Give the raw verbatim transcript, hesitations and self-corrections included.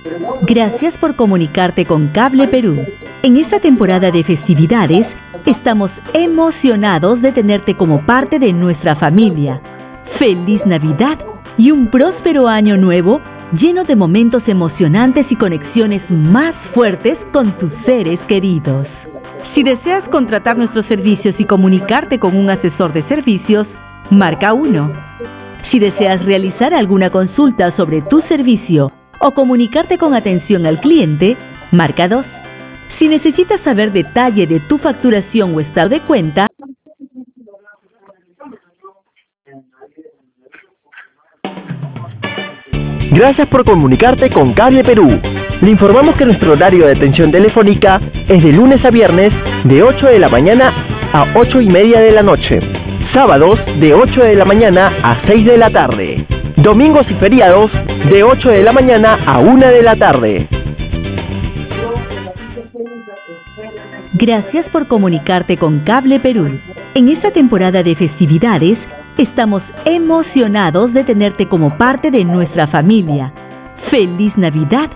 Gracias por comunicarte con Cable Perú. En esta temporada de festividades, estamos emocionados de tenerte como parte de nuestra familia. ¡Feliz Navidad y un próspero año nuevo lleno de momentos emocionantes y conexiones más fuertes con tus seres queridos! Si deseas contratar nuestros servicios y comunicarte con un asesor de servicios, marca uno. Si deseas realizar alguna consulta sobre tu servicio o comunicarte con atención al cliente, marca dos. Si necesitas saber detalle de tu facturación o estado de cuenta, Gracias por comunicarte con Cable Perú. Le informamos que nuestro horario de atención telefónica es de lunes a viernes de ocho de la mañana a ocho y media de la noche. Sábados de ocho de la mañana a seis de la tarde. Domingos y feriados de ocho de la mañana a una de la tarde. Gracias por comunicarte con Cable Perú. En esta temporada de festividades, estamos emocionados de tenerte como parte de nuestra familia. ¡Feliz Navidad